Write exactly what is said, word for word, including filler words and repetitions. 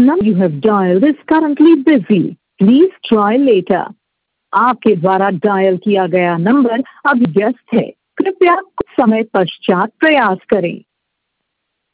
number you have dialed is currently busy. Please try later. आपके द्वारा dial किया गया नंबर अभी व्यस्त है। कृपया कुछ समय पश्चात प्रयास करें।